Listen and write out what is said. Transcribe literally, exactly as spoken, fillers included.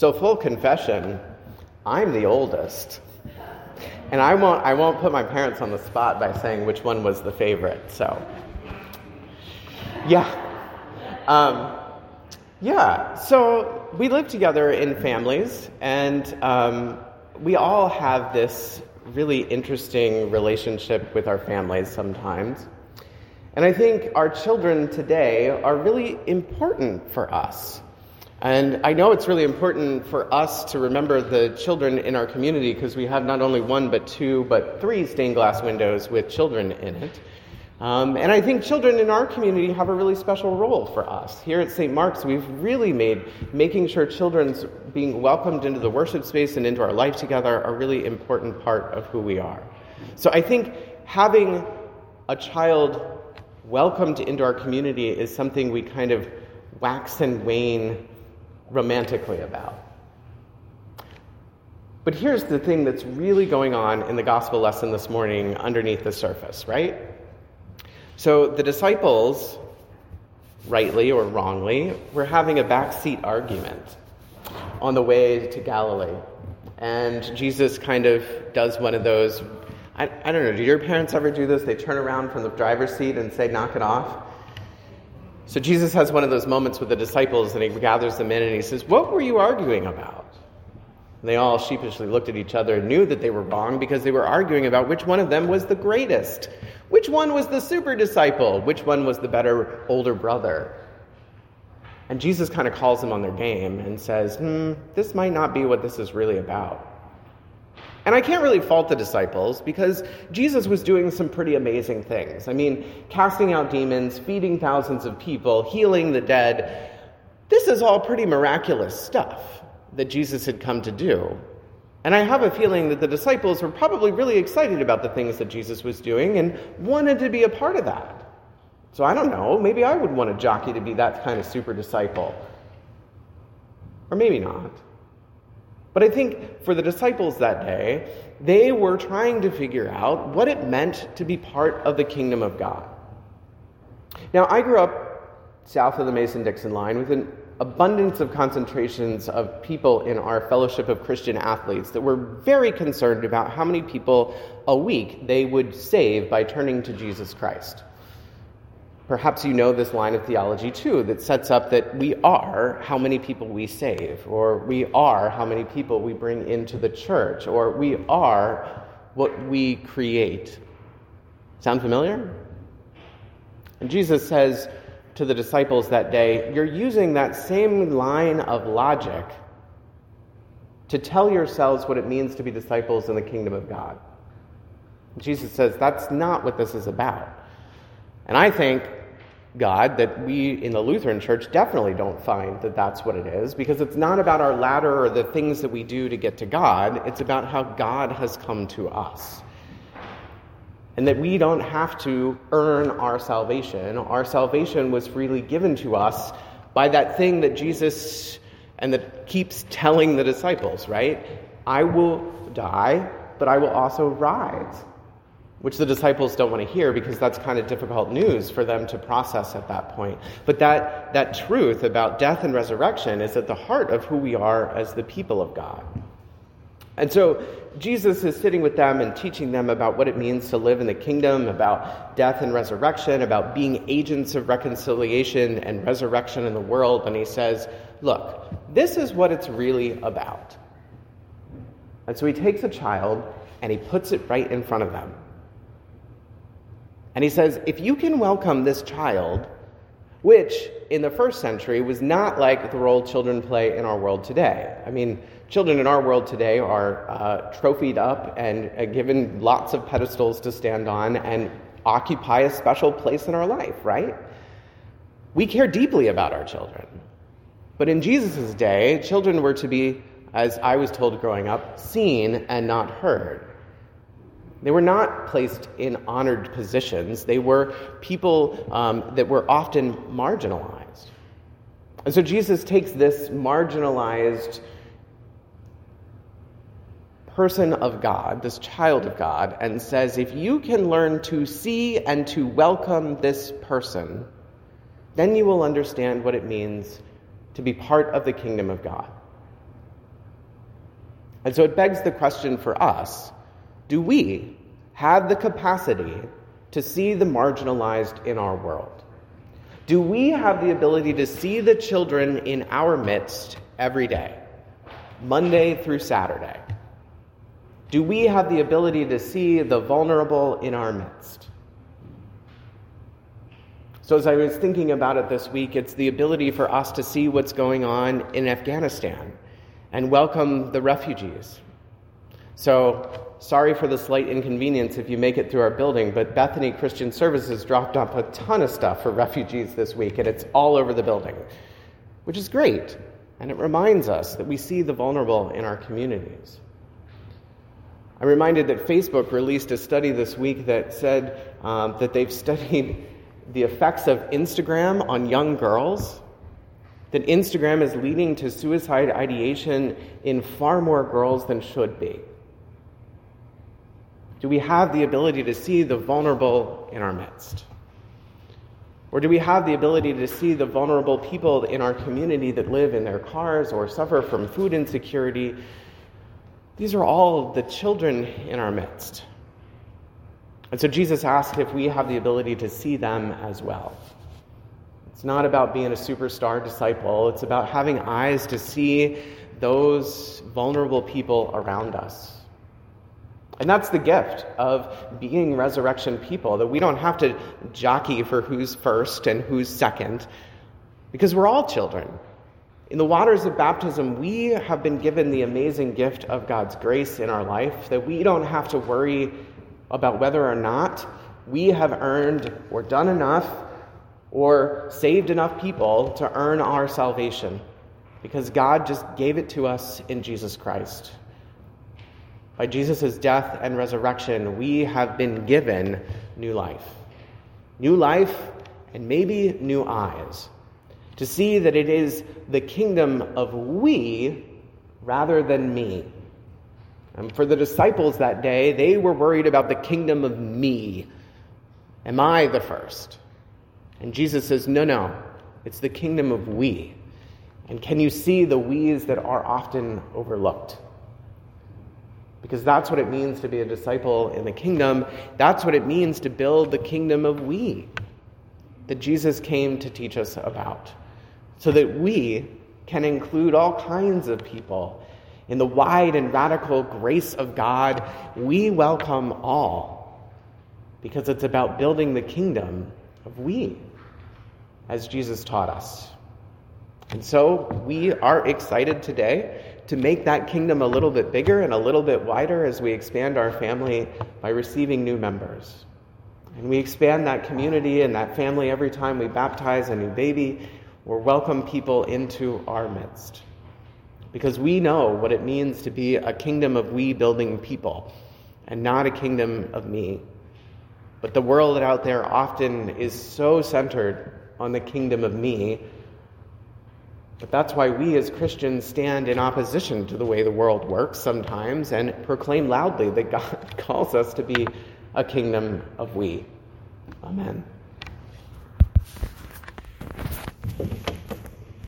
So full confession, I'm the oldest. And I won't I won't put my parents on the spot by saying which one was the favorite. So, yeah. Um, yeah, so we live together in families, and um, we all have this really interesting relationship with our families sometimes. And I think our children today are really important for us. And I know it's really important for us to remember the children in our community because we have not only one, but two, but three stained glass windows with children in it. Um, and I think children in our community have a really special role for us. Here at Saint Mark's, we've really made making sure children's being welcomed into the worship space and into our life together a really important part of who we are. So I think having a child welcomed into our community is something we kind of wax and wane romantically about. But here's the thing that's really going on in the gospel lesson this morning underneath the surface, right? So the disciples, rightly or wrongly, were having a backseat argument on the way to Galilee. And Jesus kind of does one of those, I, I don't know, do your parents ever do this? They turn around from the driver's seat and say, knock it off. So Jesus has one of those moments with the disciples, and he gathers them in and he says, what were you arguing about? And they all sheepishly looked at each other and knew that they were wrong because they were arguing about which one of them was the greatest. Which one was the super disciple? Which one was the better older brother? And Jesus kind of calls them on their game and says, hmm, this might not be what this is really about. And I can't really fault the disciples because Jesus was doing some pretty amazing things. I mean, casting out demons, feeding thousands of people, healing the dead. This is all pretty miraculous stuff that Jesus had come to do. And I have a feeling that the disciples were probably really excited about the things that Jesus was doing and wanted to be a part of that. So I don't know, maybe I would want a jockey to be that kind of super disciple. Or maybe not. But I think for the disciples that day, they were trying to figure out what it meant to be part of the kingdom of God. Now, I grew up south of the Mason-Dixon line with an abundance of concentrations of people in our Fellowship of Christian Athletes that were very concerned about how many people a week they would save by turning to Jesus Christ. Perhaps you know this line of theology, too, that sets up that we are how many people we save, or we are how many people we bring into the church, or we are what we create. Sound familiar? And Jesus says to the disciples that day, you're using that same line of logic to tell yourselves what it means to be disciples in the kingdom of God. Jesus says that's not what this is about. And I think, God, that we in the Lutheran Church definitely don't find that that's what it is, because it's not about our ladder or the things that we do to get to God. It's about how God has come to us. And that we don't have to earn our salvation. Our salvation was freely given to us by that thing that Jesus and that keeps telling the disciples, right? I will die, but I will also rise. Which the disciples don't want to hear because that's kind of difficult news for them to process at that point. But that, that truth about death and resurrection is at the heart of who we are as the people of God. And so Jesus is sitting with them and teaching them about what it means to live in the kingdom, about death and resurrection, about being agents of reconciliation and resurrection in the world. And he says, look, this is what it's really about. And so he takes a child and he puts it right in front of them. And he says, if you can welcome this child, which in the first century was not like the role children play in our world today. I mean, children in our world today are uh, trophied up and uh, given lots of pedestals to stand on and occupy a special place in our life, right? We care deeply about our children. But in Jesus' day, children were to be, as I was told growing up, seen and not heard. They were not placed in honored positions. They were people um, that were often marginalized. And so Jesus takes this marginalized person of God, this child of God, and says, if you can learn to see and to welcome this person, then you will understand what it means to be part of the kingdom of God. And so it begs the question for us, do we have the capacity to see the marginalized in our world? Do we have the ability to see the children in our midst every day, Monday through Saturday? Do we have the ability to see the vulnerable in our midst? So as I was thinking about it this week, it's the ability for us to see what's going on in Afghanistan and welcome the refugees. So, sorry for the slight inconvenience if you make it through our building, but Bethany Christian Services dropped off a ton of stuff for refugees this week, and it's all over the building, which is great. And it reminds us that we see the vulnerable in our communities. I'm reminded that Facebook released a study this week that said um, that they've studied the effects of Instagram on young girls, that Instagram is leading to suicide ideation in far more girls than should be. Do we have the ability to see the vulnerable in our midst? Or do we have the ability to see the vulnerable people in our community that live in their cars or suffer from food insecurity? These are all the children in our midst. And so Jesus asked if we have the ability to see them as well. It's not about being a superstar disciple. It's about having eyes to see those vulnerable people around us. And that's the gift of being resurrection people, that we don't have to jockey for who's first and who's second, because we're all children. In the waters of baptism, we have been given the amazing gift of God's grace in our life, that we don't have to worry about whether or not we have earned or done enough or saved enough people to earn our salvation, because God just gave it to us in Jesus Christ. By Jesus' death and resurrection, we have been given new life. New life and maybe new eyes to see that it is the kingdom of we rather than me. And for the disciples that day, they were worried about the kingdom of me. Am I the first? And Jesus says, no, no, it's the kingdom of we. And can you see the we's that are often overlooked? Because that's what it means to be a disciple in the kingdom. That's what it means to build the kingdom of we that Jesus came to teach us about, so that we can include all kinds of people. In the wide and radical grace of God, we welcome all, because it's about building the kingdom of we, as Jesus taught us. And so we are excited today to make that kingdom a little bit bigger and a little bit wider as we expand our family by receiving new members. And we expand that community and that family every time we baptize a new baby or welcome people into our midst. Because we know what it means to be a kingdom of we building people and not a kingdom of me. But the world out there often is so centered on the kingdom of me. But that's why we as Christians stand in opposition to the way the world works sometimes and proclaim loudly that God calls us to be a kingdom of we. Amen.